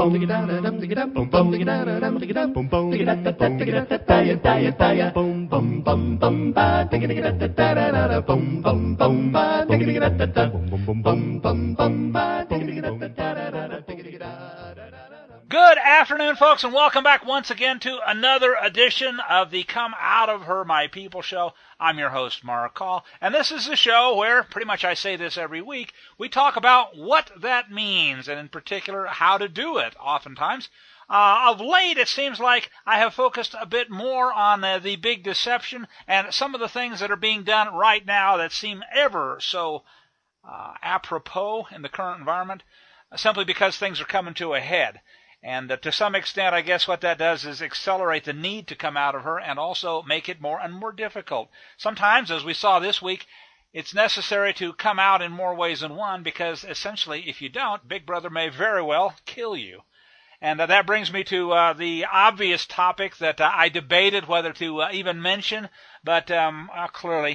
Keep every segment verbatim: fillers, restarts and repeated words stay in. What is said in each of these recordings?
Good afternoon, folks, and welcome back once again to another edition of the Come Out of Her, My People show. I'm your host, Mark Call, and this is the show where, pretty much I say this every week, we talk about what that means, and in particular, how to do it, oftentimes. Uh, of late, it seems like I have focused a bit more on uh, the big deception and some of the things that are being done right now that seem ever so uh, apropos in the current environment, uh, simply because things are coming to a head. And uh, to some extent, I guess what that does is accelerate the need to come out of her and also make it more and more difficult. Sometimes, as we saw this week, it's necessary to come out in more ways than one because essentially, if you don't, Big Brother may very well kill you. And uh, that brings me to uh, the obvious topic that uh, I debated whether to uh, even mention, but um, uh, clearly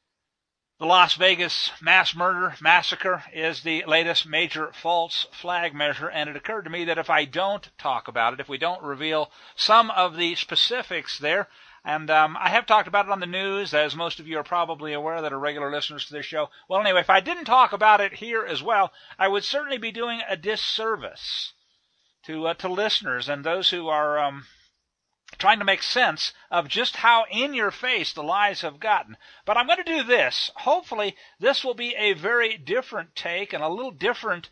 the Las Vegas mass murder massacre is the latest major false flag measure, and it occurred to me that if I don't talk about it, if we don't reveal some of the specifics there, and um, I have talked about it on the news, as most of you are probably aware that are regular listeners to this show. Well, anyway, if I didn't talk about it here as well, I would certainly be doing a disservice to uh, to listeners and those who are um, trying to make sense of just how in your face the lies have gotten. But I'm going to do this. Hopefully, this will be a very different take and a little different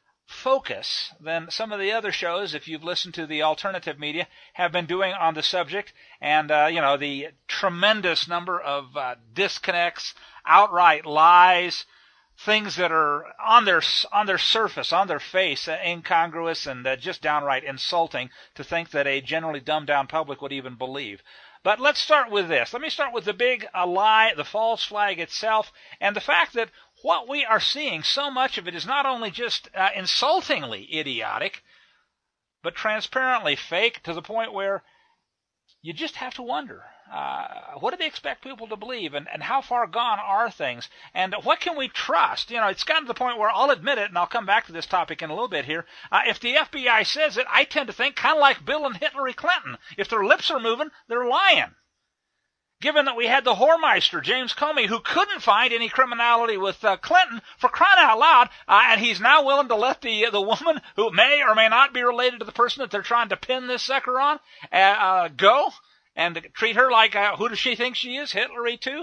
focus than some of the other shows, if you've listened to the alternative media, have been doing on the subject. And, uh, you know, the tremendous number of uh, disconnects, outright lies, things that are on their on their surface, on their face, uh, incongruous and uh, just downright insulting to think that a generally dumbed-down public would even believe. But let's start with this. Let me start with the big uh, lie, the false flag itself, and the fact that what we are seeing, so much of it is not only just uh, insultingly idiotic, but transparently fake to the point where you just have to wonder, uh, what do they expect people to believe, and, and how far gone are things, and what can we trust? You know, it's gotten to the point where I'll admit it, and I'll come back to this topic in a little bit here. Uh, if the F B I says it, I tend to think kind of like Bill and Hillary Clinton. If their lips are moving, they're lying. Given that we had the whoremeister, James Comey, who couldn't find any criminality with uh, Clinton, for crying out loud, uh, and he's now willing to let the uh, the woman, who may or may not be related to the person that they're trying to pin this sucker on, uh, uh, go and treat her like, uh, who does she think she is, Hillary too?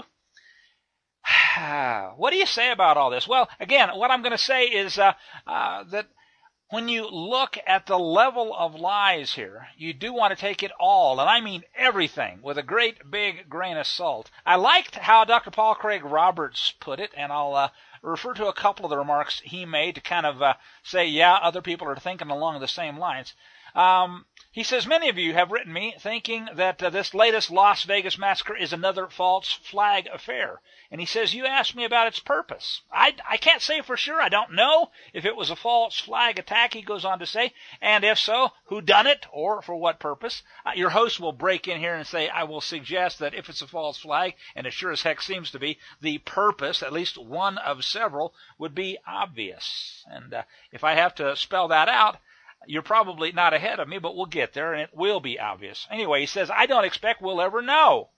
What do you say about all this? Well, again, what I'm going to say is uh, uh, that when you look at the level of lies here, you do want to take it all, and I mean everything, with a great big grain of salt. I liked how Doctor Paul Craig Roberts put it, and I'll uh, refer to a couple of the remarks he made to kind of uh, say, yeah, other people are thinking along the same lines. Um, he says, many of you have written me thinking that uh, this latest Las Vegas massacre is another false flag affair. And he says, you asked me about its purpose. I, I can't say for sure. I don't know if it was a false flag attack, he goes on to say. And if so, who done it or for what purpose? Uh, your host will break in here and say, I will suggest that if it's a false flag, and it sure as heck seems to be, the purpose, at least one of several, would be obvious. And uh, if I have to spell that out, you're probably not ahead of me, but we'll get there, and it will be obvious. Anyway, he says, I don't expect we'll ever know.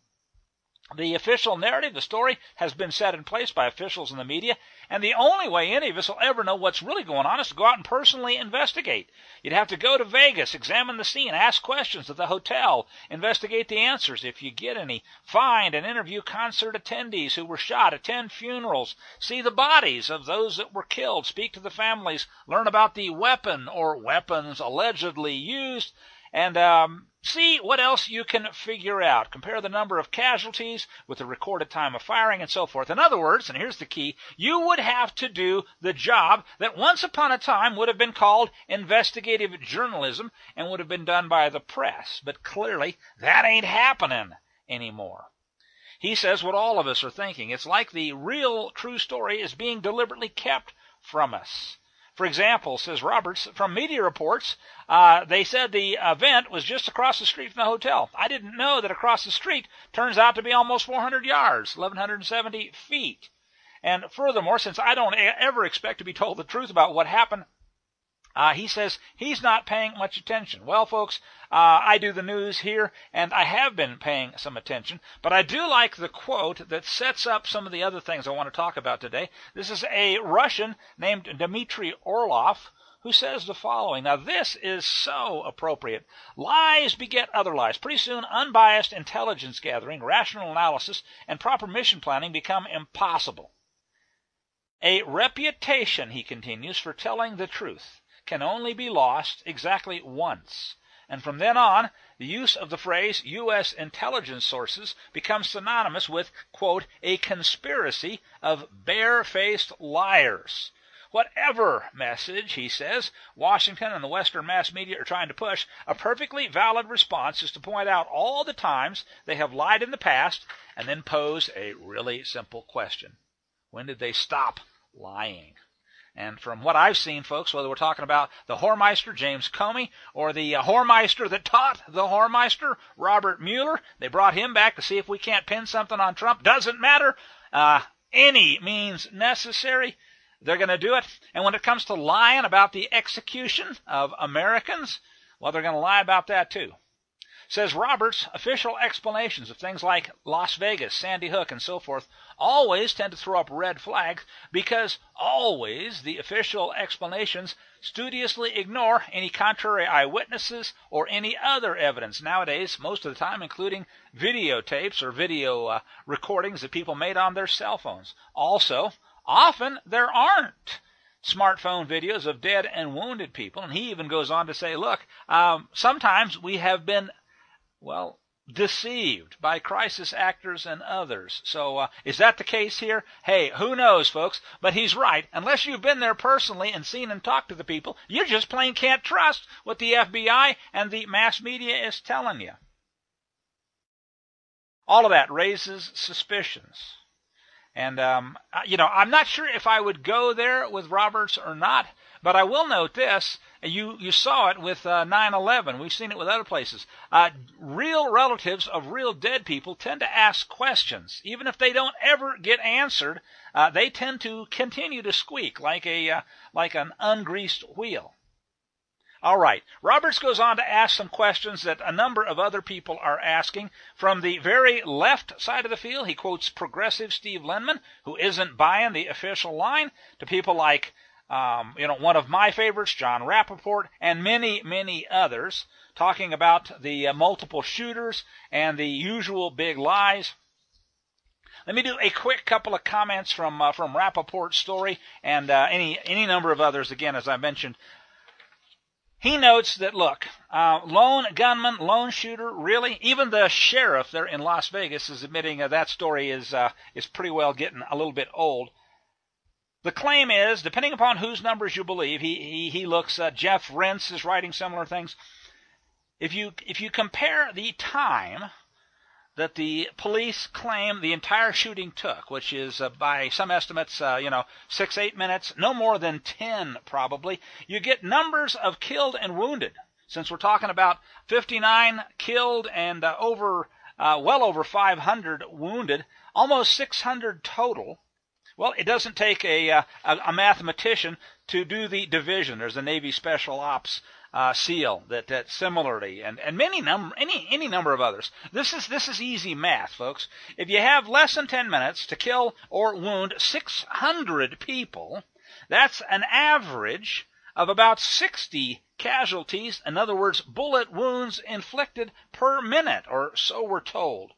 The official narrative, the story, has been set in place by officials in the media, and the only way any of us will ever know what's really going on is to go out and personally investigate. You'd have to go to Vegas, examine the scene, ask questions at the hotel, investigate the answers if you get any, find and interview concert attendees who were shot, attend funerals, see the bodies of those that were killed, speak to the families, learn about the weapon or weapons allegedly used, and um, see what else you can figure out. Compare the number of casualties with the recorded time of firing and so forth. In other words, and here's the key, you would have to do the job that once upon a time would have been called investigative journalism and would have been done by the press. But clearly, that ain't happening anymore. He says what all of us are thinking. It's like the real true story is being deliberately kept from us. For example, says Roberts, from media reports, uh, they said the event was just across the street from the hotel. I didn't know that across the street turns out to be almost four hundred yards, eleven seventy feet. And furthermore, since I don't ever expect to be told the truth about what happened, Uh, he says he's not paying much attention. Well, folks, uh, I do the news here, and I have been paying some attention, but I do like the quote that sets up some of the other things I want to talk about today. This is a Russian named Dmitry Orlov, who says the following. Now, this is so appropriate. Lies beget other lies. Pretty soon, unbiased intelligence gathering, rational analysis, and proper mission planning become impossible. A reputation, he continues, for telling the truth can only be lost exactly once. And from then on, the use of the phrase U S intelligence sources becomes synonymous with, quote, a conspiracy of bare-faced liars. Whatever message, he says, Washington and the Western mass media are trying to push, a perfectly valid response is to point out all the times they have lied in the past and then pose a really simple question. When did they stop lying? And from what I've seen, folks, whether we're talking about the Whoremeister, James Comey, or the uh, Whoremeister that taught the Whoremeister, Robert Mueller, they brought him back to see if we can't pin something on Trump. Doesn't matter. Uh, any means necessary. They're going to do it. And when it comes to lying about the execution of Americans, well, they're going to lie about that too. Says Roberts, official explanations of things like Las Vegas, Sandy Hook, and so forth always tend to throw up red flags because always the official explanations studiously ignore any contrary eyewitnesses or any other evidence. Nowadays, most of the time, including videotapes or video uh, recordings that people made on their cell phones. Also, often there aren't smartphone videos of dead and wounded people. And he even goes on to say, look, um, sometimes we have been well, deceived by crisis actors and others. So uh, is that the case here? Hey, who knows, folks? But he's right. Unless you've been there personally and seen and talked to the people, you just plain can't trust what the F B I and the mass media is telling you. All of that raises suspicions. And, um, you know, I'm not sure if I would go there with Roberts or not, but I will note this. You you saw it with uh, nine eleven. We've seen it with other places. Uh, real relatives of real dead people tend to ask questions. Even if they don't ever get answered, uh, they tend to continue to squeak like a uh, like an ungreased wheel. All right. Roberts goes on to ask some questions that a number of other people are asking. From the very left side of the field, he quotes progressive Steve Linman, who isn't buying the official line, to people like Um, you know, one of my favorites, John Rappaport, and many, many others, talking about the uh, multiple shooters and the usual big lies. Let me do a quick couple of comments from uh, from Rappaport's story and uh, any any number of others. Again, as I mentioned, he notes that, look, uh, lone gunman, lone shooter, really, even the sheriff there in Las Vegas is admitting uh, that story is uh, is pretty well getting a little bit old. The claim is, depending upon whose numbers you believe, he he, he looks, uh, Jeff Rense is writing similar things. If you if you compare the time that the police claim the entire shooting took, which is uh, by some estimates, uh, you know, six, eight minutes, no more than ten probably, you get numbers of killed and wounded. Since we're talking about fifty-nine killed and uh, over, uh, well over five hundred wounded, almost six hundred total. Well, it doesn't take a, uh, a, a mathematician to do the division. There's a Navy Special Ops uh, SEAL that, that similarly, and, and many number, any any number of others. This is this is easy math, folks. If you have less than ten minutes to kill or wound six hundred people, that's an average of about sixty casualties. In other words, bullet wounds inflicted per minute, or so we're told.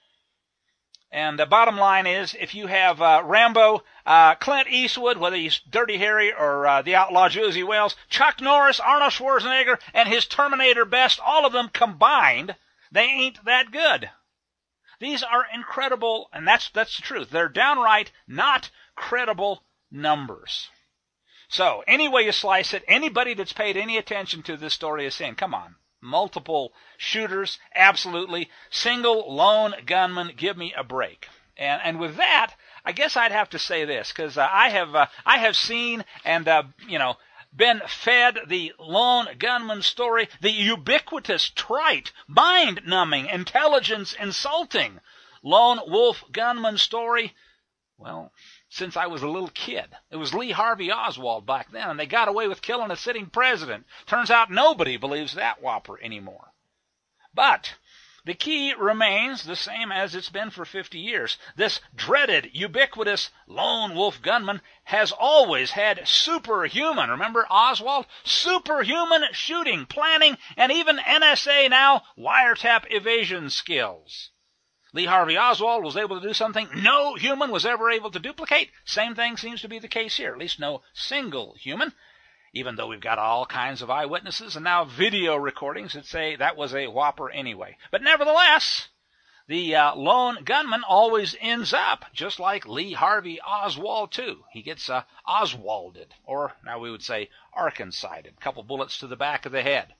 And the bottom line is, if you have uh, Rambo, uh, Clint Eastwood, whether he's Dirty Harry or uh, the outlaw Josie Wales, Chuck Norris, Arnold Schwarzenegger, and his Terminator best, all of them combined, they ain't that good. These are incredible, and that's that's the truth. They're downright not credible numbers. So, any way you slice it, anybody that's paid any attention to this story is saying, come on. Multiple shooters, absolutely. Single lone gunman, give me a break. And and with that, I guess I'd have to say this, because uh, I have uh, I have seen and uh, you know been fed the lone gunman story, the ubiquitous, trite, mind-numbing, intelligence-insulting lone wolf gunman story. Well, since I was a little kid. It was Lee Harvey Oswald back then, and they got away with killing a sitting president. Turns out nobody believes that whopper anymore. But the key remains the same as it's been for fifty years. This dreaded, ubiquitous lone wolf gunman has always had superhuman, remember Oswald? Superhuman shooting, planning, and even N S A now wiretap evasion skills. Lee Harvey Oswald was able to do something no human was ever able to duplicate. Same thing seems to be the case here, at least no single human. Even though we've got all kinds of eyewitnesses and now video recordings that say that was a whopper anyway. But nevertheless, the uh, lone gunman always ends up just like Lee Harvey Oswald, too. He gets uh, Oswalded, or now we would say Arkansided, a couple bullets to the back of the head.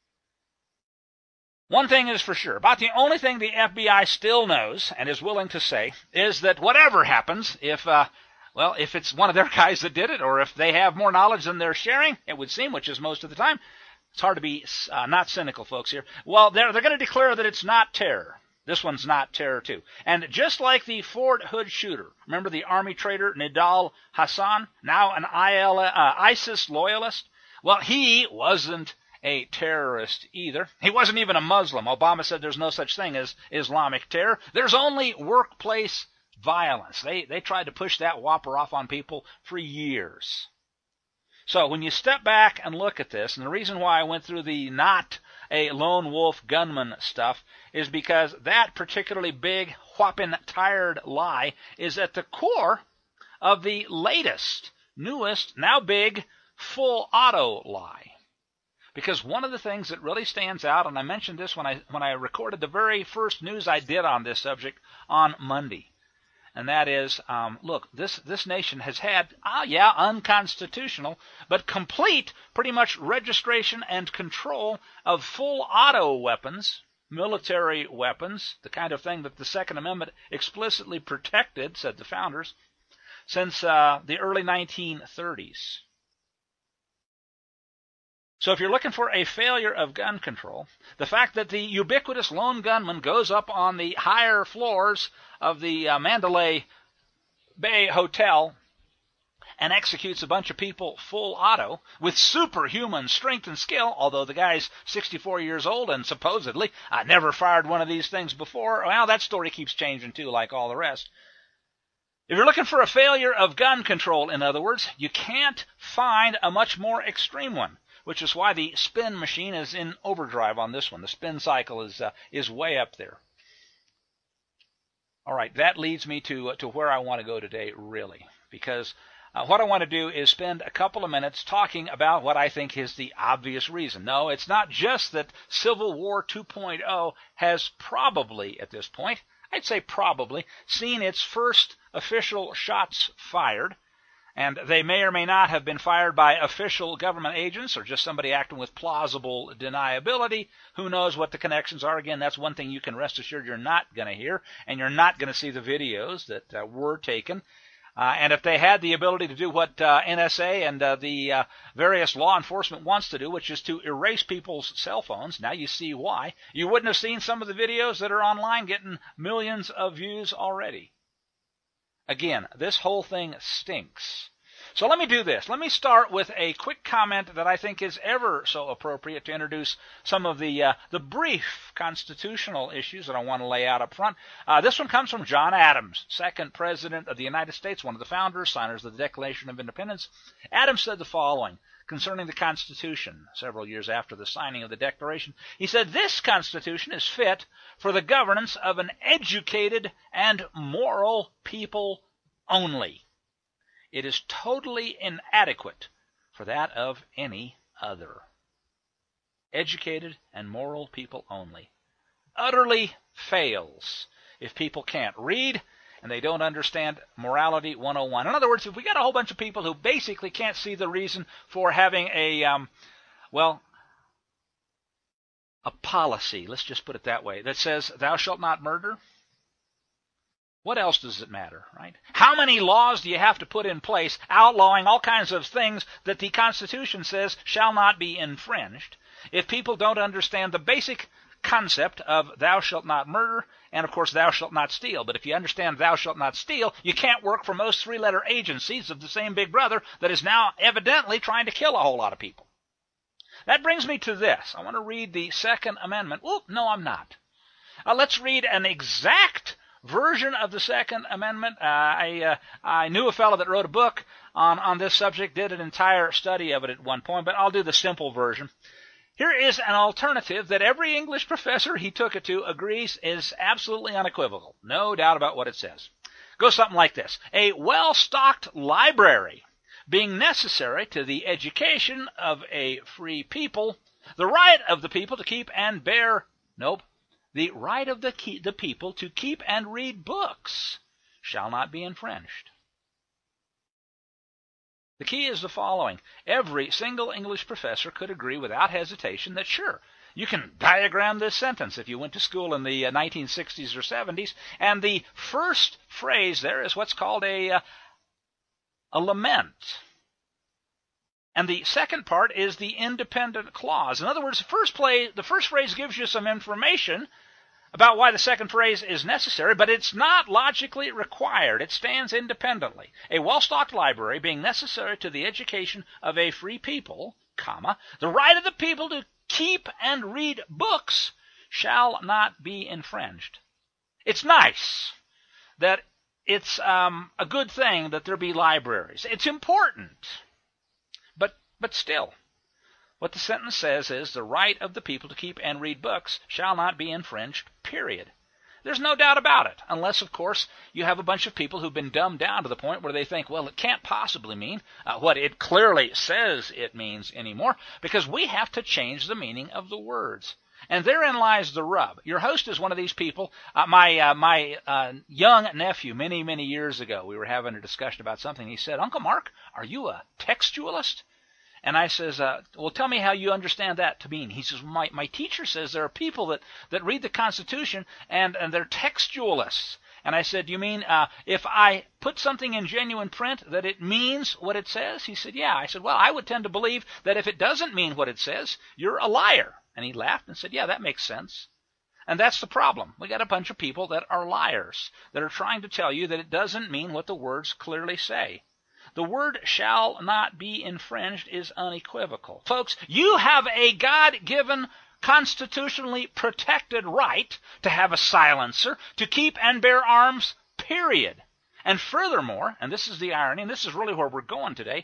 One thing is for sure, about the only thing the F B I still knows and is willing to say is that whatever happens, if... Uh, Well, if it's one of their guys that did it, or if they have more knowledge than they're sharing, it would seem, which is most of the time, it's hard to be uh, not cynical, folks, here. Well, they're, they're going to declare that it's not terror. This one's not terror, too. And just like the Fort Hood shooter, remember the Army traitor Nidal Hassan, now an I L, uh, ISIS loyalist? Well, he wasn't a terrorist either. He wasn't even a Muslim. Obama said there's no such thing as Islamic terror. There's only workplace violence. They they tried to push that whopper off on people for years. So when you step back and look at this, and the reason why I went through the not a lone wolf gunman stuff is because that particularly big, whopping, tired lie is at the core of the latest, newest, now big, full auto lie. Because one of the things that really stands out, and I mentioned this when I when I recorded the very first news I did on this subject on Monday, and that is, um, look, this, this nation has had, ah, yeah, unconstitutional, but complete, pretty much, registration and control of full auto weapons, military weapons, the kind of thing that the Second Amendment explicitly protected, said the founders, since uh, the early nineteen thirties. So if you're looking for a failure of gun control, the fact that the ubiquitous lone gunman goes up on the higher floors of the uh, Mandalay Bay Hotel and executes a bunch of people full auto with superhuman strength and skill, although the guy's sixty-four years old and supposedly uh, never fired one of these things before. Well, that story keeps changing too, like all the rest. If you're looking for a failure of gun control, in other words, you can't find a much more extreme one, which is why the spin machine is in overdrive on this one. The spin cycle is uh, is way up there. All right, that leads me to uh, to where I want to go today, really, because uh, what I want to do is spend a couple of minutes talking about what I think is the obvious reason. No, it's not just that Civil War two point oh has probably, at this point, I'd say probably, seen its first official shots fired. And they may or may not have been fired by official government agents or just somebody acting with plausible deniability. Who knows what the connections are? Again, that's one thing you can rest assured you're not going to hear, and you're not going to see the videos that uh, were taken. Uh, and if they had the ability to do what uh, N S A and uh, the uh, various law enforcement wants to do, which is to erase people's cell phones, now you see why. You wouldn't have seen some of the videos that are online getting millions of views already. Again, this whole thing stinks. So let me do this. Let me start with a quick comment that I think is ever so appropriate to introduce some of the uh, the brief constitutional issues that I want to lay out up front. Uh, this one comes from John Adams, second President of the United States, one of the founders, signers of the Declaration of Independence. Adams said the following concerning the Constitution several years after the signing of the Declaration. He said, "This Constitution is fit for the governance of an educated and moral people only. It is totally inadequate for that of any other." Educated and moral people only. Utterly fails if people can't read and they don't understand Morality one oh one. In other words, if we got a whole bunch of people who basically can't see the reason for having a, um, well, a policy, let's just put it that way, that says, thou shalt not murder, what else does it matter, right? How many laws do you have to put in place outlawing all kinds of things that the Constitution says shall not be infringed if people don't understand the basic concept of thou shalt not murder and, of course, thou shalt not steal. But if you understand thou shalt not steal, you can't work for most three-letter agencies of the same big brother that is now evidently trying to kill a whole lot of people. That brings me to this. I want to read the Second Amendment. Well, no, I'm not. Uh, let's read an exact version of the Second Amendment. Uh, I uh, I knew a fellow that wrote a book on, on this subject, did an entire study of it at one point, but I'll do the simple version. Here is an alternative that every English professor he took it to agrees is absolutely unequivocal. No doubt about what it says. It goes something like this. A well-stocked library being necessary to the education of a free people, the right of the people to keep and bear, nope, the right of the, key, the people to keep and read books shall not be infringed. The key is the following. Every single English professor could agree without hesitation that, sure, you can diagram this sentence if you went to school in the uh, nineteen sixties or seventies, and the first phrase there is what's called a, uh, a lament. And the second part is the independent clause. In other words, the first, play, the first phrase gives you some information about why the second phrase is necessary, but it's not logically required. It stands independently. A well-stocked library being necessary to the education of a free people, comma, the right of the people to keep and read books shall not be infringed. It's nice that it's um, a good thing that there be libraries. It's important. But, but still, what the sentence says is the right of the people to keep and read books shall not be infringed, period. There's no doubt about it, unless, of course, you have a bunch of people who've been dumbed down to the point where they think, well, it can't possibly mean uh, what it clearly says it means anymore, because we have to change the meaning of the words. And therein lies the rub. Your host is one of these people. Uh, my uh, my uh, young nephew, many, many years ago, we were having a discussion about something. He said, Uncle Mark, are you a textualist? And I says, uh, well, tell me how you understand that to mean. He says, my, my teacher says there are people that, that read the Constitution and, and they're textualists. And I said, you mean uh, if I put something in genuine print that it means what it says? He said, yeah. I said, well, I would tend to believe that if it doesn't mean what it says, you're a liar. And he laughed and said, yeah, that makes sense. And that's the problem. We got a bunch of people that are liars, that are trying to tell you that it doesn't mean what the words clearly say. The word shall not be infringed is unequivocal. Folks, you have a God-given, constitutionally protected right to have a silencer, to keep and bear arms, period. And furthermore, and this is the irony, and this is really where we're going today,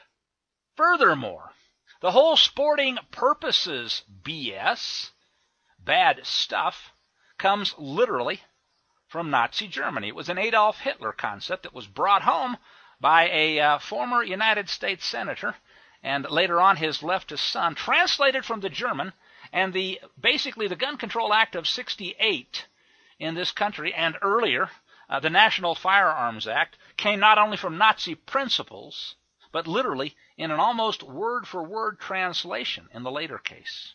furthermore, the whole sporting purposes B S, bad stuff, comes literally from Nazi Germany. It was an Adolf Hitler concept that was brought home by a uh, former United States senator, and later on his leftist son, translated from the German, and the basically the Gun Control Act of sixty-eight in this country, and earlier, uh, the National Firearms Act, came not only from Nazi principles, but literally in an almost word-for-word translation in the later case.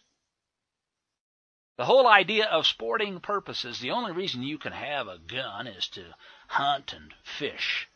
The whole idea of sporting purposes, the only reason you can have a gun is to hunt and fish.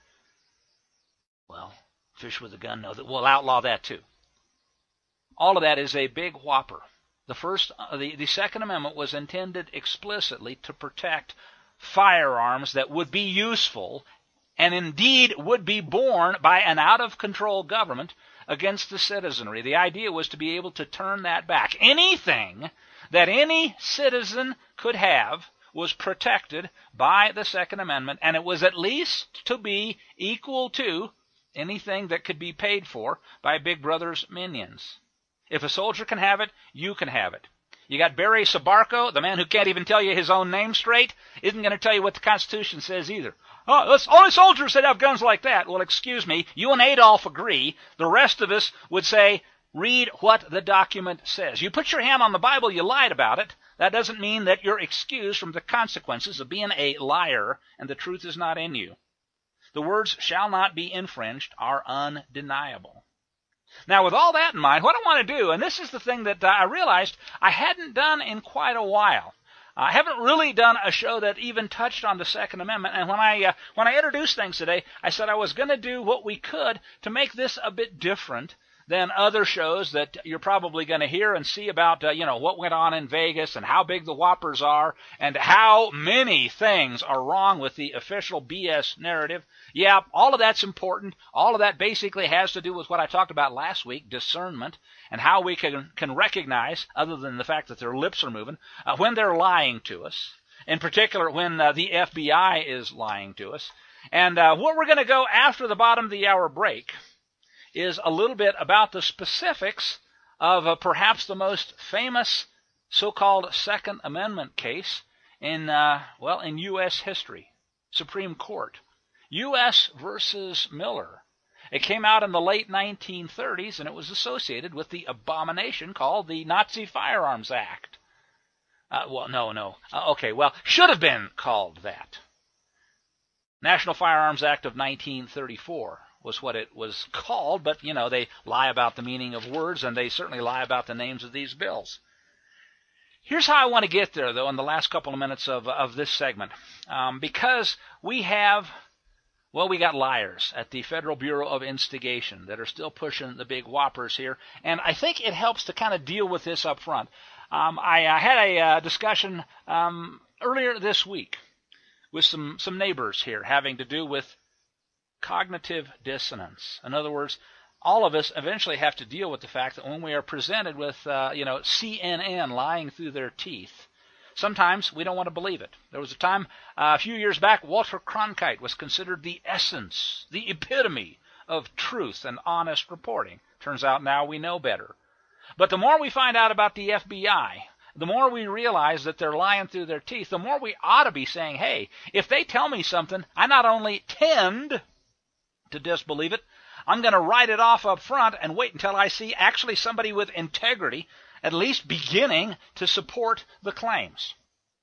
Well, fish with a gun, no, we'll outlaw that too. All of that is a big whopper. The first, uh, the, the Second Amendment was intended explicitly to protect firearms that would be useful and indeed would be borne by an out-of-control government against the citizenry. The idea was to be able to turn that back. Anything that any citizen could have was protected by the Second Amendment, and it was at least to be equal to anything that could be paid for by Big Brother's minions. If a soldier can have it, you can have it. You got Barry Sabarco, the man who can't even tell you his own name straight, isn't going to tell you what the Constitution says either. Oh, that's only soldiers that have guns like that. Well, excuse me, you and Adolf agree. The rest of us would say, read what the document says. You put your hand on the Bible, you lied about it. That doesn't mean that you're excused from the consequences of being a liar and the truth is not in you. The words shall not be infringed are undeniable. Now, with all that in mind, what I want to do, and this is the thing that I realized I hadn't done in quite a while. I haven't really done a show that even touched on the Second Amendment, and when I uh, when I introduced things today, I said I was going to do what we could to make this a bit different than other shows that you're probably going to hear and see about, uh, you know, what went on in Vegas and how big the whoppers are and how many things are wrong with the official B S narrative. Yeah, all of that's important. All of that basically has to do with what I talked about last week, discernment, and how we can, can recognize, other than the fact that their lips are moving, uh, when they're lying to us. In particular, when uh, the F B I is lying to us. And uh, what we're going to go after the bottom of the hour break is a little bit about the specifics of uh, perhaps the most famous so-called Second Amendment case in, uh, well, in U S history, Supreme Court. U S versus Miller. It came out in the late nineteen thirties, and it was associated with the abomination called the Nazi Firearms Act. Uh, well, no, no. Uh, okay, well, should have been called that. National Firearms Act of nineteen thirty-four was what it was called, but, you know, they lie about the meaning of words, and they certainly lie about the names of these bills. Here's how I want to get there, though, in the last couple of minutes of, of this segment. Um, because we have, well, we got liars at the Federal Bureau of Instigation that are still pushing the big whoppers here, and I think it helps to kind of deal with this up front. Um, I, I had a uh, discussion um, earlier this week with some, some neighbors here having to do with cognitive dissonance. In other words, all of us eventually have to deal with the fact that when we are presented with, uh, you know, C N N lying through their teeth, sometimes we don't want to believe it. There was a time uh, a few years back, Walter Cronkite was considered the essence, the epitome of truth and honest reporting. Turns out now we know better. But the more we find out about the F B I, the more we realize that they're lying through their teeth, the more we ought to be saying, hey, if they tell me something, I not only tend to disbelieve it, I'm going to write it off up front and wait until I see actually somebody with integrity at least beginning to support the claims.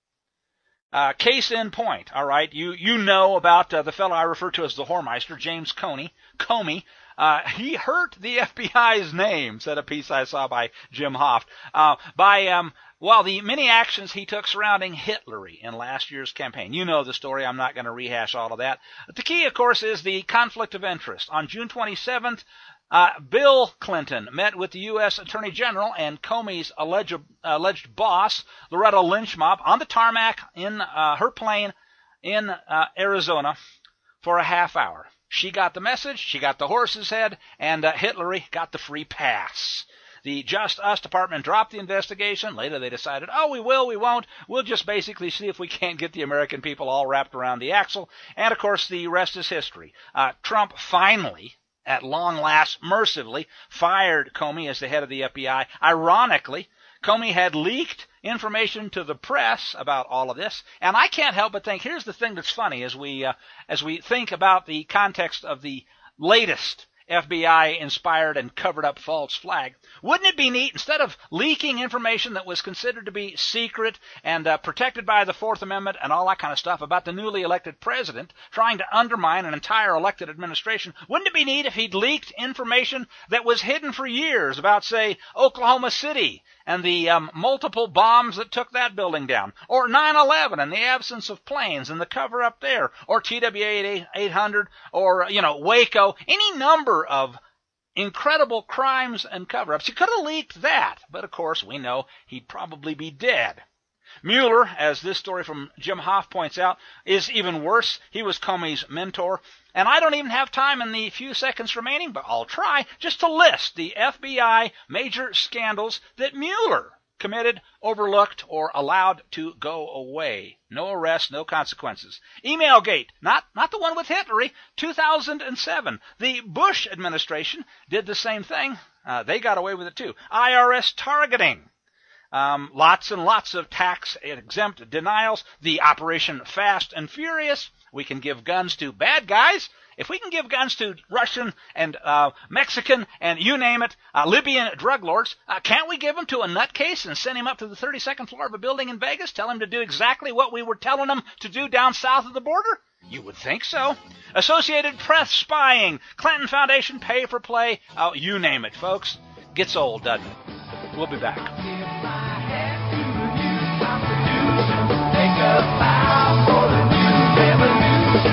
Uh, case in point, all right, you you know about uh, the fellow I refer to as the whoremeister, James Comey. Comey. Uh, he hurt the F B I's name, said a piece I saw by Jim Hoft, uh, by, um, well, the many actions he took surrounding Hitlery in last year's campaign. You know the story. I'm not going to rehash all of that. The key, of course, is the conflict of interest. On June twenty-seventh, uh, Bill Clinton met with the U S Attorney General and Comey's alleged, alleged boss, Loretta Lynch Mop, on the tarmac in uh, her plane in uh, Arizona for a half hour. She got the message, she got the horse's head, and uh, Hitlery got the free pass. The Just Us Department dropped the investigation. Later they decided, oh, we will, we won't. We'll just basically see if we can't get the American people all wrapped around the axle. And, of course, the rest is history. Uh, Trump finally, at long last, mercifully, fired Comey as the head of the F B I. Ironically, Comey had leaked information to the press about all of this, and I can't help but think, here's the thing that's funny as we uh, as we think about the context of the latest F B I-inspired and covered-up false flag. Wouldn't it be neat, instead of leaking information that was considered to be secret and uh, protected by the Fourth Amendment and all that kind of stuff about the newly elected president trying to undermine an entire elected administration, wouldn't it be neat if he'd leaked information that was hidden for years about, say, Oklahoma City and the um, multiple bombs that took that building down, or nine eleven and the absence of planes and the cover-up there, or T W A eight hundred, or, you know, Waco, any number of incredible crimes and cover-ups. He could have leaked that, but of course we know he'd probably be dead. Mueller, as this story from Jim Hoft points out, is even worse. He was Comey's mentor. And I don't even have time in the few seconds remaining, but I'll try just to list the F B I major scandals that Mueller committed, overlooked, or allowed to go away. No arrests, no consequences. Emailgate, not, not the one with Hitlery, two thousand seven. The Bush administration did the same thing. Uh, they got away with it too. I R S targeting. Um, lots and lots of tax-exempt denials. The Operation Fast and Furious. We can give guns to bad guys. If we can give guns to Russian and uh, Mexican and you name it, uh, Libyan drug lords, uh, can't we give them to a nutcase and send him up to the thirty-second floor of a building in Vegas, tell him to do exactly what we were telling him to do down south of the border? You would think so. Associated Press spying, Clinton Foundation pay for play, oh, you name it, folks. Gets old, doesn't it? We'll be back.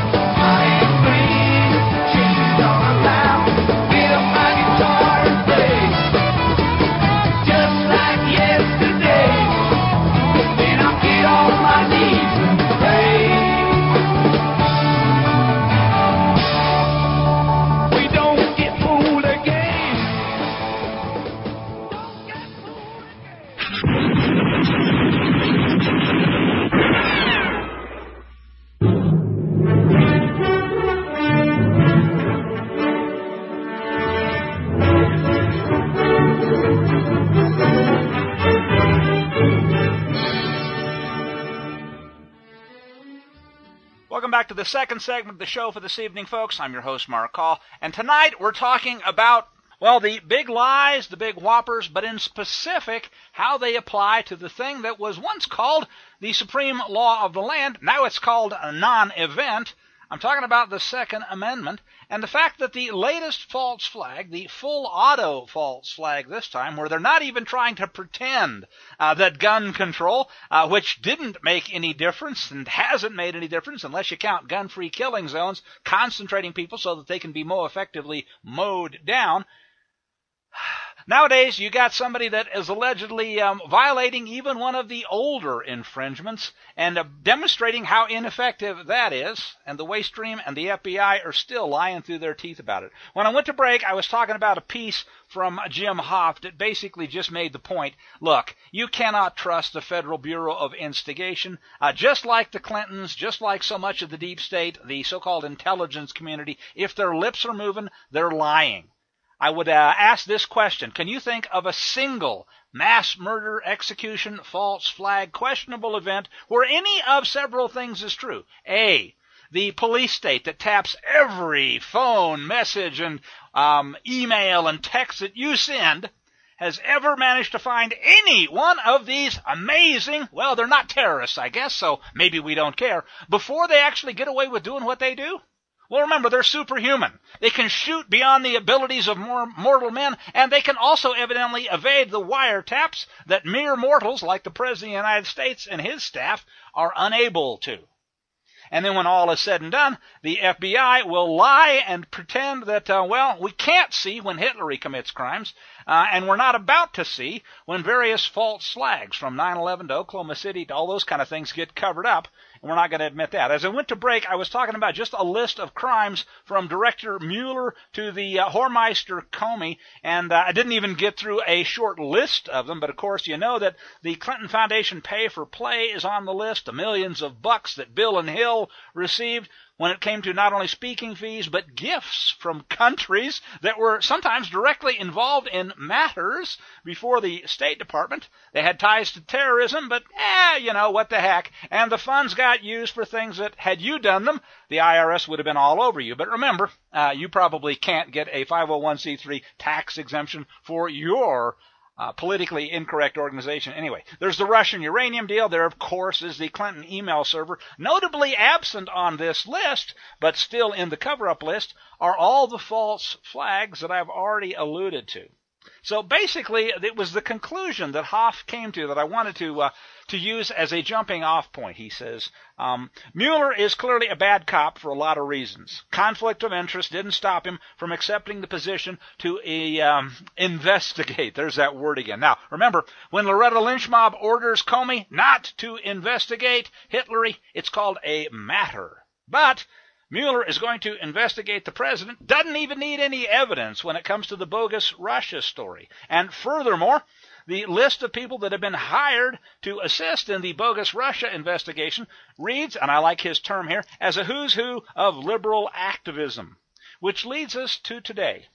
Change on a lap, get on my guitar and play. back to the second segment of the show for this evening, folks. I'm your host, Mark Call, and tonight we're talking about, well, the big lies, the big whoppers, but in specific, how they apply to the thing that was once called the supreme law of the land. Now it's called a non-event. I'm talking about the Second Amendment, and the fact that the latest false flag, the full auto false flag this time, where they're not even trying to pretend uh, that gun control, uh, which didn't make any difference and hasn't made any difference unless you count gun-free killing zones, concentrating people so that they can be more effectively mowed down. Nowadays, you got somebody that is allegedly um, violating even one of the older infringements and uh, demonstrating how ineffective that is, and the waste stream and the F B I are still lying through their teeth about it. When I went to break, I was talking about a piece from Jim Hoft that basically just made the point, look, you cannot trust the Federal Bureau of Investigation. Uh, just like the Clintons, just like so much of the deep state, the so-called intelligence community, if their lips are moving, they're lying. I would uh, ask this question. Can you think of a single mass murder, execution, false flag, questionable event where any of several things is true? A, the police state that taps every phone, message, and um, email and text that you send has ever managed to find any one of these amazing, well, they're not terrorists, I guess, so maybe we don't care, before they actually get away with doing what they do? Well, remember, they're superhuman. They can shoot beyond the abilities of more mortal men, and they can also evidently evade the wiretaps that mere mortals like the President of the United States and his staff are unable to. And then when all is said and done, the F B I will lie and pretend that, uh, well, we can't see when Hitler commits crimes, uh, and we're not about to see when various false flags from nine eleven to Oklahoma City to all those kind of things get covered up. We're not going to admit that. As I went to break, I was talking about just a list of crimes from Director Mueller to the uh, Whoremeister Comey, and uh, I didn't even get through a short list of them, but of course you know that the Clinton Foundation Pay for Play is on the list, the millions of bucks that Bill and Hill received when it came to not only speaking fees, but gifts from countries that were sometimes directly involved in matters before the State Department. They had ties to terrorism, but, eh, you know, what the heck. And the funds got used for things that, had you done them, the I R S would have been all over you. But remember, uh, you probably can't get a five oh one c three tax exemption for your Uh, politically incorrect organization. Anyway, there's the Russian uranium deal. There, of course, is the Clinton email server. Notably absent on this list, but still in the cover-up list, are all the false flags that I've already alluded to. So basically, it was the conclusion that Hoff came to that I wanted to uh, to use as a jumping-off point. He says, um, Mueller is clearly a bad cop for a lot of reasons. Conflict of interest didn't stop him from accepting the position to uh, um, investigate. There's that word again. Now, remember, when Loretta Lynch mob orders Comey not to investigate Hitler, it's called a matter. But Mueller is going to investigate the president, doesn't even need any evidence when it comes to the bogus Russia story. And furthermore, the list of people that have been hired to assist in the bogus Russia investigation reads, and I like his term here, as a who's who of liberal activism. Which leads us to today.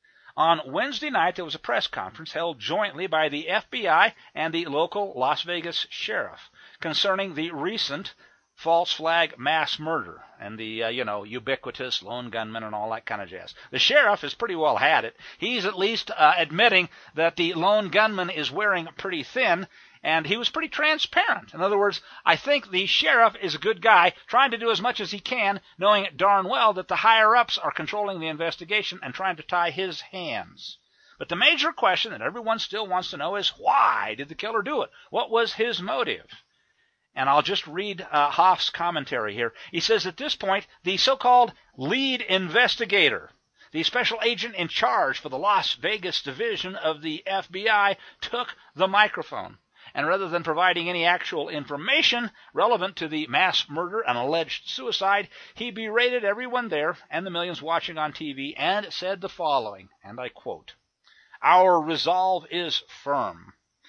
On Wednesday night, there was a press conference held jointly by the F B I and the local Las Vegas sheriff concerning the recent false flag mass murder and the, uh, you know, ubiquitous lone gunman and all that kind of jazz. The sheriff has pretty well had it. He's at least uh, admitting that the lone gunman is wearing pretty thin, and he was pretty transparent. In other words, I think the sheriff is a good guy, trying to do as much as he can, knowing darn well that the higher-ups are controlling the investigation and trying to tie his hands. But the major question that everyone still wants to know is, why did the killer do it? What was his motive? And I'll just read uh, Hoff's commentary here. He says, at this point, the so-called lead investigator, the special agent in charge for the Las Vegas division of the F B I, took the microphone. And rather than providing any actual information relevant to the mass murder and alleged suicide, he berated everyone there and the millions watching on T V and said the following, and I quote, "Our resolve is firm.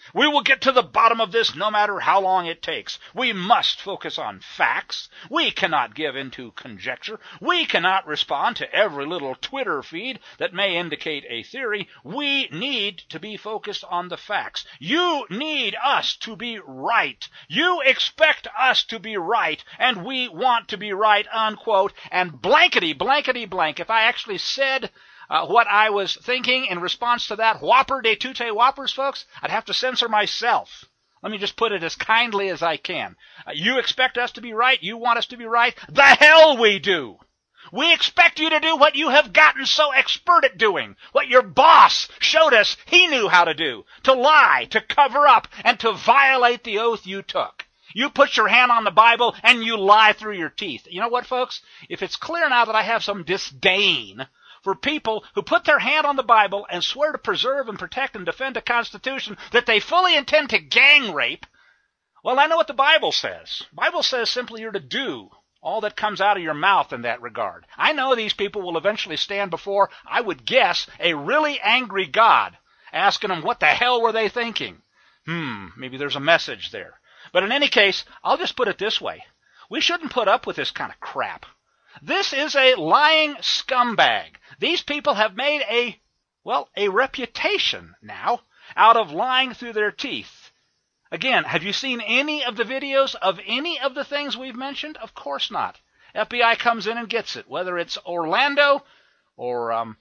We will get to the bottom of this no matter how long it takes. We must focus on facts. We cannot give in to conjecture. We cannot respond to every little Twitter feed that may indicate a theory. We need to be focused on the facts. You need us to be right. You expect us to be right, and we want to be right, unquote. And blankety, blankety, blank. If I actually said Uh, what I was thinking in response to that whopper de tute whoppers, folks, I'd have to censor myself. Let me just put it as kindly as I can. Uh, you expect us to be right? You want us to be right? The hell we do! We expect you to do what you have gotten so expert at doing, what your boss showed us he knew how to do, to lie, to cover up, and to violate the oath you took. You put your hand on the Bible and you lie through your teeth. You know what, folks? If it's clear now that I have some disdain for people who put their hand on the Bible and swear to preserve and protect and defend a Constitution that they fully intend to gang rape, well, I know what the Bible says. The Bible says simply you're to do all that comes out of your mouth in that regard. I know these people will eventually stand before, I would guess, a really angry God, asking them what the hell were they thinking. Hmm, maybe there's a message there. But in any case, I'll just put it this way. We shouldn't put up with this kind of crap. This is a lying scumbag. These people have made a, well, a reputation now out of lying through their teeth. Again, have you seen any of the videos of any of the things we've mentioned? Of course not. F B I comes in and gets it, whether it's Orlando or um,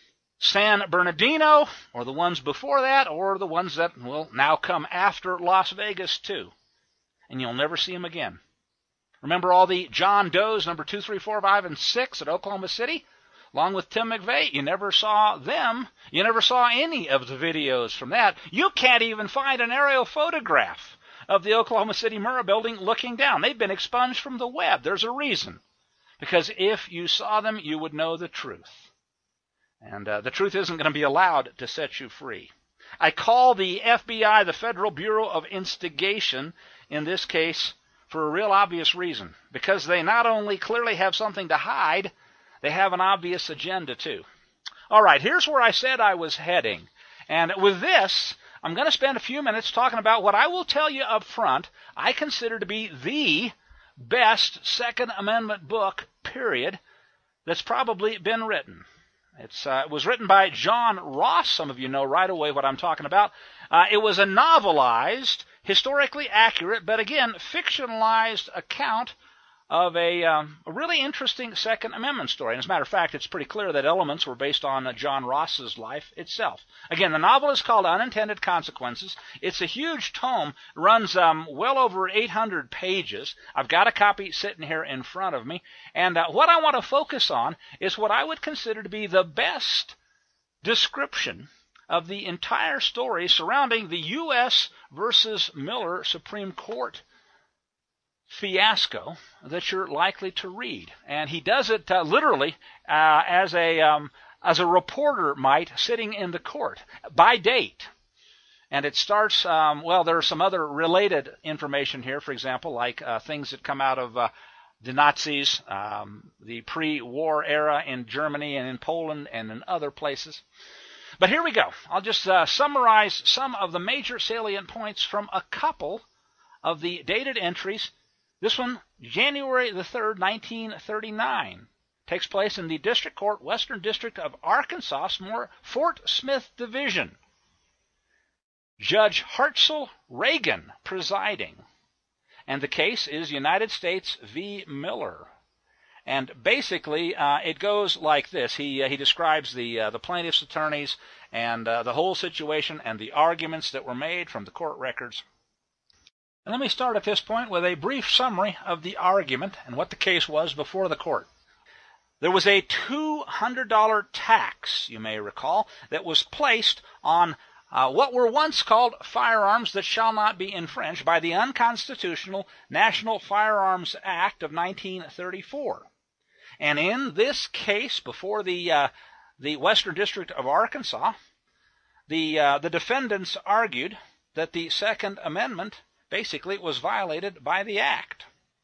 San Bernardino or the ones before that or the ones that will now come after Las Vegas too. And you'll never see them again. Remember all the John Does, number two, three, four, five, and six at Oklahoma City? Along with Tim McVeigh, you never saw them. You never saw any of the videos from that. You can't even find an aerial photograph of the Oklahoma City Murrah building looking down. They've been expunged from the web. There's a reason. Because if you saw them, you would know the truth. And uh, the truth isn't going to be allowed to set you free. I call the F B I the Federal Bureau of Instigation, in this case, for a real obvious reason. Because they not only clearly have something to hide, they have an obvious agenda too. All right, here's where I said I was heading. And with this, I'm going to spend a few minutes talking about what I will tell you up front I consider to be the best Second Amendment book, period, that's probably been written. It's, uh, it was written by John Ross. Some of you know right away what I'm talking about. Uh, it was a novelized, historically accurate, but again, fictionalized account of a, um, a really interesting Second Amendment story. And as a matter of fact, it's pretty clear that elements were based on uh, John Ross's life itself. Again, the novel is called Unintended Consequences. It's a huge tome, runs um, well over eight hundred pages. I've got a copy sitting here in front of me. And uh, what I want to focus on is what I would consider to be the best description of the entire story surrounding the U S versus Miller Supreme Court fiasco that you're likely to read. And he does it uh, literally uh, as a um, as a reporter might, sitting in the court by date. And it starts, um, well, there are some other related information here, for example, like uh, things that come out of uh, the Nazis, um, the pre-war era in Germany and in Poland and in other places. But here we go. I'll just uh, summarize some of the major salient points from a couple of the dated entries. This one, January the third, nineteen thirty-nine, takes place in the District Court, Western District of Arkansas, Fort Smith Division. Judge Hartzell Reagan presiding. And the case is United States v. Miller. And basically, uh, it goes like this. He uh, he describes the uh, the plaintiff's attorneys and uh, the whole situation and the arguments that were made from the court records. And let me start at this point with a brief summary of the argument and what the case was before the court. There was a two hundred dollars tax, you may recall, that was placed on uh, what were once called firearms that shall not be infringed by the unconstitutional National Firearms Act of nineteen thirty-four. And in this case, before the uh, the Western District of Arkansas, the uh, the defendants argued that the Second Amendment basically was violated by the act.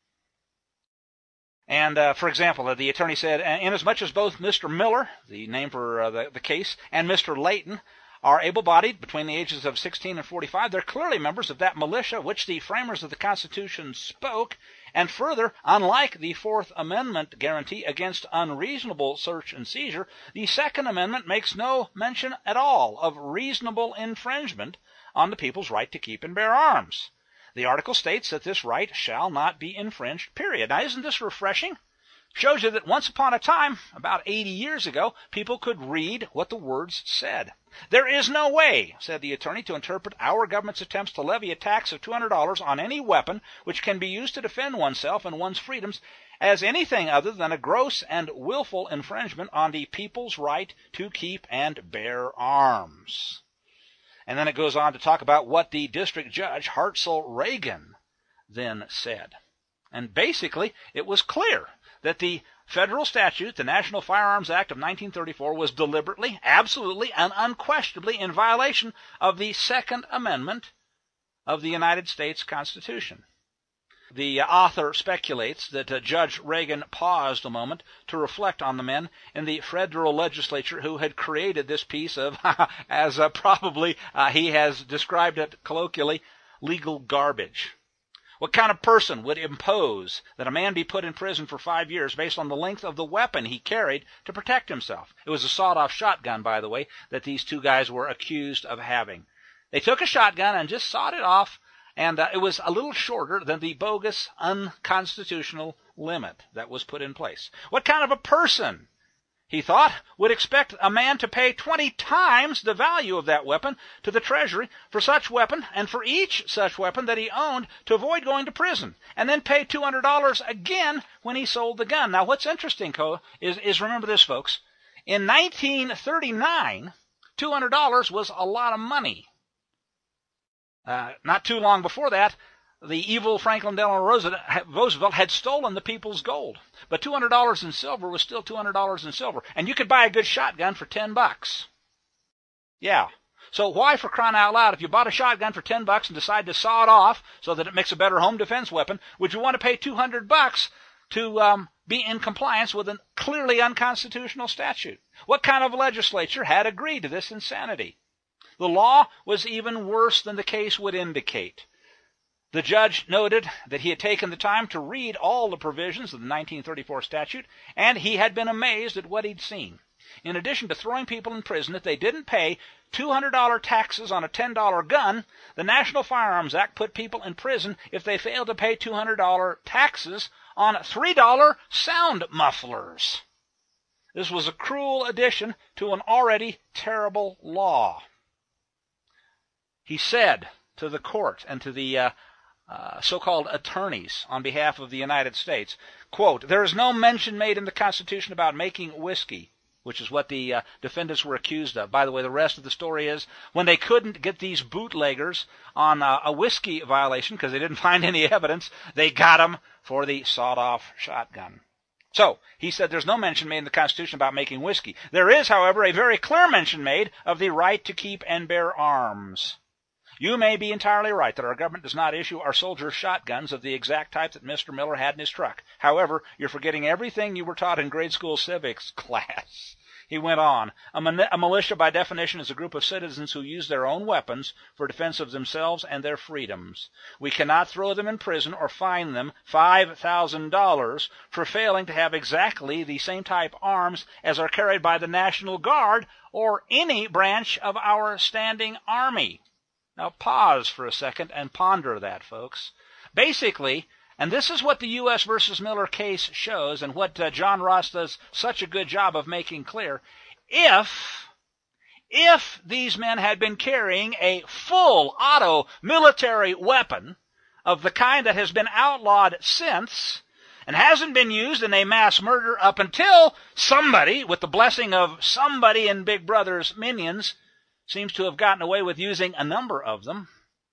And, uh, for example, the attorney said, inasmuch as both Mister Miller, the name for uh, the, the case, and Mister Layton are able-bodied between the ages of sixteen and forty-five. They're clearly members of that militia which the framers of the Constitution spoke. And further, unlike the Fourth Amendment guarantee against unreasonable search and seizure, the Second Amendment makes no mention at all of reasonable infringement on the people's right to keep and bear arms. The article states that this right shall not be infringed, period. Now, isn't this refreshing? Shows you that once upon a time, about eighty years ago, people could read what the words said. There is no way, said the attorney, to interpret our government's attempts to levy a tax of two hundred dollars on any weapon which can be used to defend oneself and one's freedoms as anything other than a gross and willful infringement on the people's right to keep and bear arms. And then it goes on to talk about what the district judge, Hartzell Reagan, then said. And basically, it was clear that the federal statute, the National Firearms Act of nineteen thirty-four, was deliberately, absolutely, and unquestionably in violation of the Second Amendment of the United States Constitution. The author speculates that uh, Judge Reagan paused a moment to reflect on the men in the federal legislature who had created this piece of, as uh, probably uh, he has described it colloquially, legal garbage. What kind of person would impose that a man be put in prison for five years based on the length of the weapon he carried to protect himself? It was a sawed-off shotgun, by the way, that these two guys were accused of having. They took a shotgun and just sawed it off, and uh, it was a little shorter than the bogus, unconstitutional limit that was put in place. What kind of a person, he thought, would expect a man to pay twenty times the value of that weapon to the Treasury for such weapon and for each such weapon that he owned to avoid going to prison, and then pay two hundred dollars again when he sold the gun? Now, what's interesting is, is remember this, folks. In nineteen thirty-nine, two hundred dollars was a lot of money. Uh, not too long before that, the evil Franklin Delano Roosevelt had stolen the people's gold. But two hundred dollars in silver was still two hundred dollars in silver. And you could buy a good shotgun for ten bucks. Yeah. So why, for crying out loud, if you bought a shotgun for ten bucks and decide to saw it off so that it makes a better home defense weapon, would you want to pay two hundred bucks to um, be in compliance with a clearly unconstitutional statute? What kind of legislature had agreed to this insanity? The law was even worse than the case would indicate. The judge noted that he had taken the time to read all the provisions of the nineteen thirty-four statute, and he had been amazed at what he'd seen. In addition to throwing people in prison if they didn't pay two hundred dollars taxes on a ten dollar gun, the National Firearms Act put people in prison if they failed to pay two hundred dollars taxes on three dollar sound mufflers. This was a cruel addition to an already terrible law. He said to the court and to the uh, uh, so-called attorneys on behalf of the United States, quote, "There is no mention made in the Constitution about making whiskey," which is what the uh, defendants were accused of. By the way, the rest of the story is when they couldn't get these bootleggers on uh, a whiskey violation because they didn't find any evidence, they got them for the sawed-off shotgun. So, he said there's no mention made in the Constitution about making whiskey. There is, however, a very clear mention made of the right to keep and bear arms. You may be entirely right that our government does not issue our soldiers shotguns of the exact type that Mister Miller had in his truck. However, you're forgetting everything you were taught in grade school civics class. He went on, a, man- a militia by definition is a group of citizens who use their own weapons for defense of themselves and their freedoms. We cannot throw them in prison or fine them five thousand dollars for failing to have exactly the same type arms as are carried by the National Guard or any branch of our standing army. Now pause for a second and ponder that, folks. Basically, and this is what the U S versus Miller case shows and what uh, John Ross does such a good job of making clear, if, if these men had been carrying a full auto military weapon of the kind that has been outlawed since and hasn't been used in a mass murder up until somebody, with the blessing of somebody in Big Brother's minions, seems to have gotten away with using a number of them.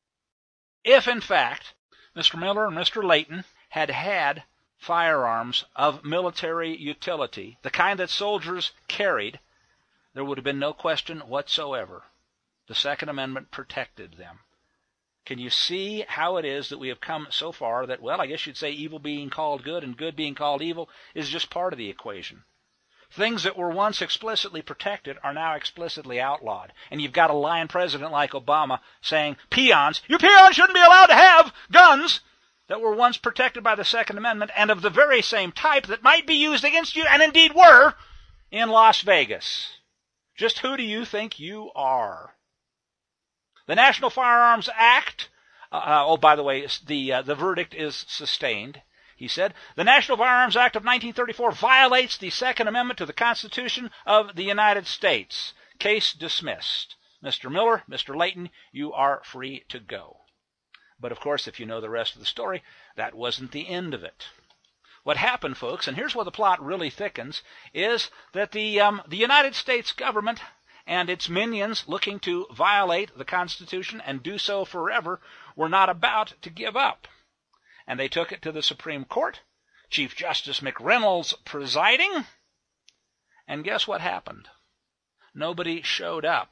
If, in fact, Mister Miller and Mister Layton had had firearms of military utility, the kind that soldiers carried, there would have been no question whatsoever. The Second Amendment protected them. Can you see how it is that we have come so far that, well, I guess you'd say evil being called good and good being called evil is just part of the equation? things that were once explicitly protected are now explicitly outlawed. And you've got a lying president like Obama saying, peons, you peons shouldn't be allowed to have guns that were once protected by the Second Amendment and of the very same type that might be used against you, and indeed were, in Las Vegas. Just who do you think you are? The National Firearms Act, uh, oh, by the way, the, uh, the verdict is sustained. He said, the National Firearms Act of nineteen thirty-four violates the Second Amendment to the Constitution of the United States. Case dismissed. Mister Miller, Mister Layton, you are free to go. But of course, if you know the rest of the story, that wasn't the end of it. What happened, folks, and here's where the plot really thickens, is that the, um, the United States government and its minions looking to violate the Constitution and do so forever were not about to give up. And they took it to the Supreme Court, Chief Justice McReynolds presiding, and guess what happened? Nobody showed up.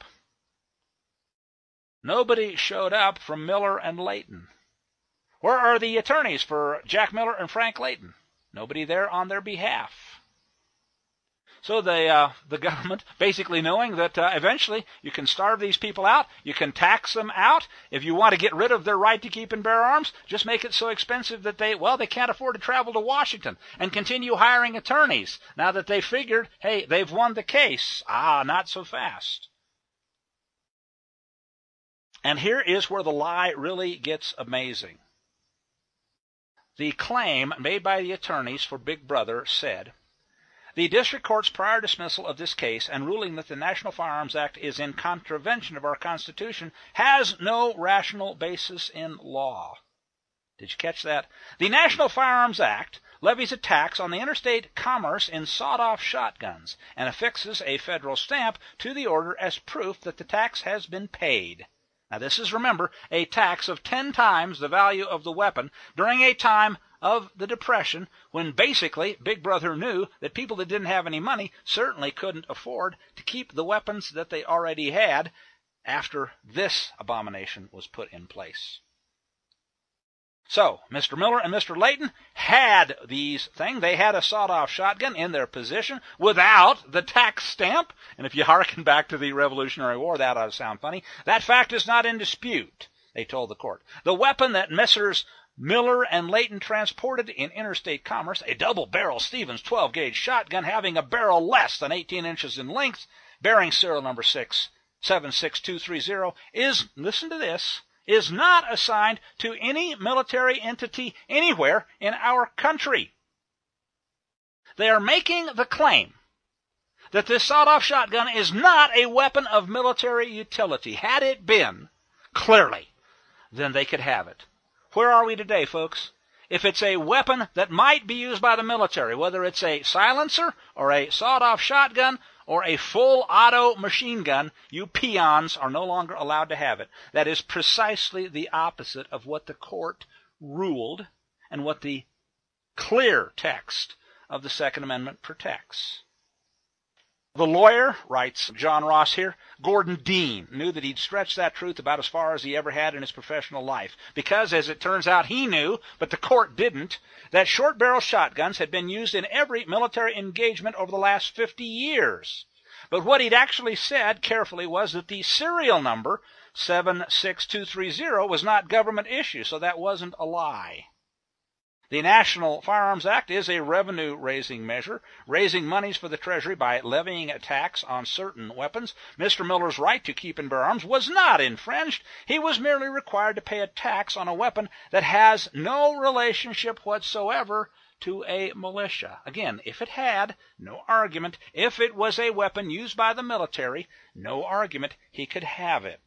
Nobody showed up from Miller and Layton. Where are the attorneys for Jack Miller and Frank Layton? Nobody there on their behalf. So the uh, the government, basically knowing that uh, eventually you can starve these people out, you can tax them out. If you want to get rid of their right to keep and bear arms, just make it so expensive that they, well, they can't afford to travel to Washington and continue hiring attorneys. Now that they figured, hey, they've won the case. Ah, not so fast. And here is where the lie really gets amazing. The claim made by the attorneys for Big Brother said, the district court's prior dismissal of this case and ruling that the National Firearms Act is in contravention of our Constitution has no rational basis in law. Did you catch that? The National Firearms Act levies a tax on the interstate commerce in sawed-off shotguns and affixes a federal stamp to the order as proof that the tax has been paid. Now this is, remember, a tax of ten times the value of the weapon during a time of the Depression, when basically Big Brother knew that people that didn't have any money certainly couldn't afford to keep the weapons that they already had after this abomination was put in place. So, Mister Miller and Mister Layton had these things. They had a sawed-off shotgun in their possession without the tax stamp. And if you hearken back to the Revolutionary War, that ought to sound funny. That fact is not in dispute, they told the court. The weapon that Messrs. Miller and Layton transported in interstate commerce, a double-barrel Stevens twelve-gauge shotgun having a barrel less than eighteen inches in length, bearing serial number six seven six two three zero, is, listen to this, is not assigned to any military entity anywhere in our country. They are making the claim that this sawed-off shotgun is not a weapon of military utility. Had it been, clearly, then they could have it. Where are we today, folks? If it's a weapon that might be used by the military, whether it's a silencer or a sawed-off shotgun or a full auto machine gun, you peons are no longer allowed to have it. That is precisely the opposite of what the court ruled and what the clear text of the Second Amendment protects. The lawyer, writes John Ross here, Gordon Dean, knew that he'd stretched that truth about as far as he ever had in his professional life, because, as it turns out, he knew, but the court didn't, that short-barrel shotguns had been used in every military engagement over the last fifty years. But what he'd actually said carefully was that the serial number, seven six two three zero, was not government issue, so that wasn't a lie. The National Firearms Act is a revenue-raising measure, raising monies for the Treasury by levying a tax on certain weapons. Mister Miller's right to keep and bear arms was not infringed. He was merely required to pay a tax on a weapon that has no relationship whatsoever to a militia. Again, if it had, no argument. If it was a weapon used by the military, no argument. He could have it.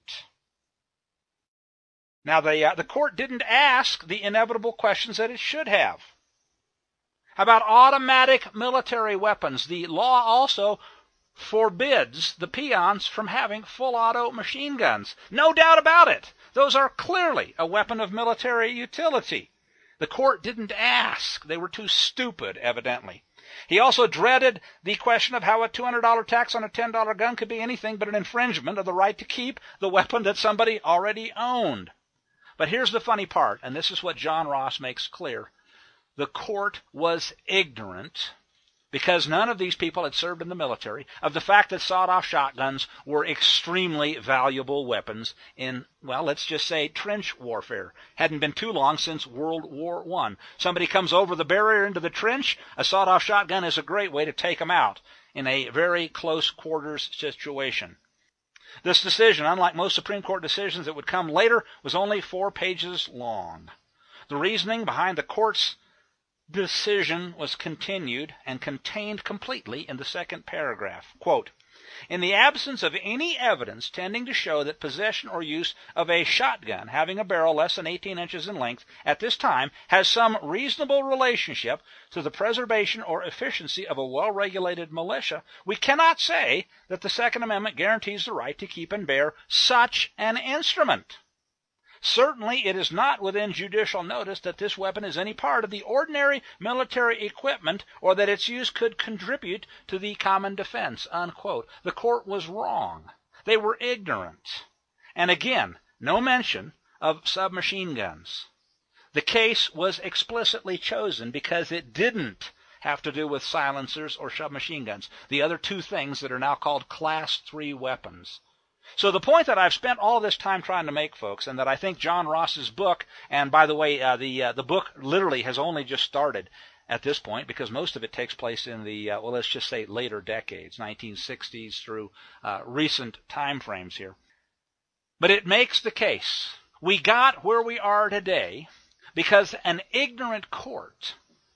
Now, the, uh, the court didn't ask the inevitable questions that it should have. How about automatic military weapons? The law also forbids the peons from having full-auto machine guns. No doubt about it. Those are clearly a weapon of military utility. The court didn't ask. They were too stupid, evidently. He also dreaded the question of how a two hundred dollars tax on a ten dollar gun could be anything but an infringement of the right to keep the weapon that somebody already owned. But here's the funny part, and this is what John Ross makes clear. The court was ignorant because none of these people had served in the military, of the fact that sawed-off shotguns were extremely valuable weapons in, well, let's just say trench warfare. Hadn't been too long since World War One. Somebody comes over the barrier into the trench, a sawed-off shotgun is a great way to take them out in a very close quarters situation. This decision, unlike most Supreme Court decisions that would come later, was only four pages long. The reasoning behind the court's decision was continued and contained completely in the second paragraph. Quote, in the absence of any evidence tending to show that possession or use of a shotgun having a barrel less than eighteen inches in length at this time has some reasonable relationship to the preservation or efficiency of a well-regulated militia, we cannot say that the Second Amendment guarantees the right to keep and bear such an instrument. Certainly it is not within judicial notice that this weapon is any part of the ordinary military equipment or that its use could contribute to the common defense, unquote. The court was wrong. They were ignorant. And again, no mention of submachine guns. The case was explicitly chosen because it didn't have to do with silencers or submachine guns, the other two things that are now called Class three weapons. So the point that I've spent all this time trying to make, folks, and that I think John Ross's book, and by the way, uh, the uh, the book literally has only just started at this point because most of it takes place in the, uh, well, let's just say later decades, nineteen sixties through uh, recent time frames here. But it makes the case. We got where we are today because an ignorant court,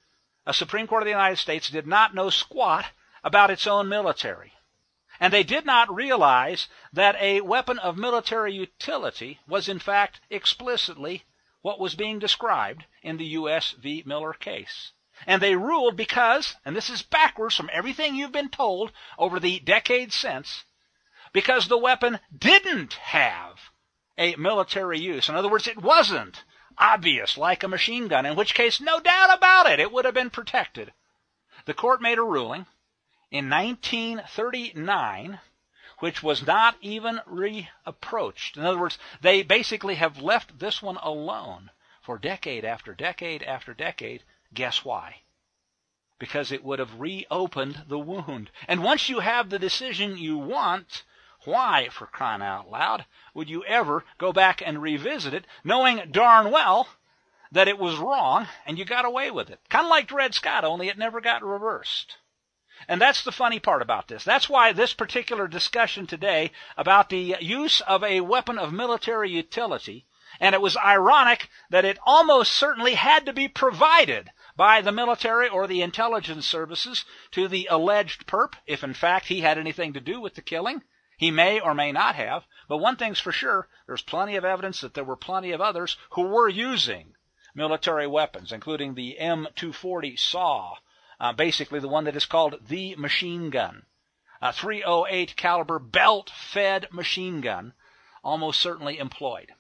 a Supreme Court of the United States, did not know squat about its own military. And they did not realize that a weapon of military utility was in fact explicitly what was being described in the U S v. Miller case. And they ruled because, and this is backwards from everything you've been told over the decades since, because the weapon didn't have a military use. In other words, it wasn't obvious like a machine gun, in which case, no doubt about it, it would have been protected. The court made a ruling in nineteen thirty-nine, which was not even reapproached. In other words, they basically have left this one alone for decade after decade after decade. Guess why? Because it would have reopened the wound. And once you have the decision you want, why, for crying out loud, would you ever go back and revisit it, knowing darn well that it was wrong and you got away with it? Kind of like Dred Scott, only it never got reversed. And that's the funny part about this. That's why this particular discussion today about the use of a weapon of military utility, and it was ironic that it almost certainly had to be provided by the military or the intelligence services to the alleged perp, if in fact he had anything to do with the killing. He may or may not have, but one thing's for sure, there's plenty of evidence that there were plenty of others who were using military weapons, including the M two forty saw, Uh, basically the one that is called the machine gun, a three oh eight caliber belt-fed machine gun, almost certainly employed.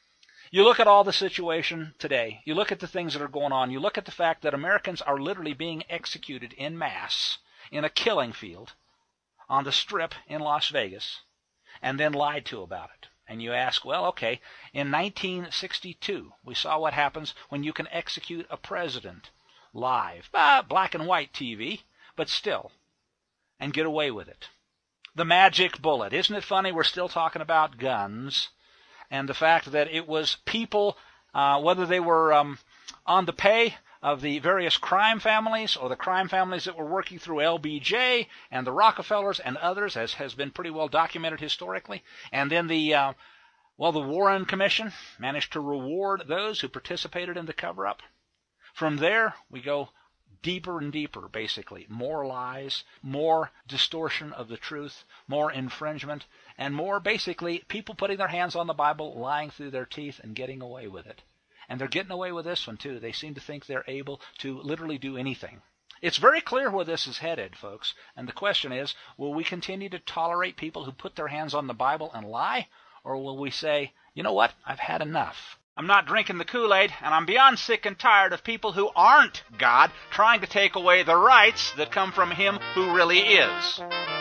You look at all the situation today. You look at the things that are going on. You look at the fact that Americans are literally being executed in mass in a killing field on the Strip in Las Vegas and then lied to about it. And you ask, well, okay, in nineteen sixty-two, we saw what happens when you can execute a president live, ah, black and white T V, but still, and get away with it. The magic bullet. Isn't it funny we're still talking about guns and the fact that it was people, uh, whether they were um, on the pay of the various crime families or the crime families that were working through L B J and the Rockefellers and others, as has been pretty well documented historically, and then the, uh, well, the Warren Commission managed to reward those who participated in the cover-up. From there, we go deeper and deeper, basically. More lies, more distortion of the truth, more infringement, and more, basically, people putting their hands on the Bible, lying through their teeth, and getting away with it. And they're getting away with this one, too. They seem to think they're able to literally do anything. It's very clear where this is headed, folks. And the question is, will we continue to tolerate people who put their hands on the Bible and lie? Or will we say, you know what, I've had enough. I'm not drinking the Kool-Aid, and I'm beyond sick and tired of people who aren't God trying to take away the rights that come from Him who really is.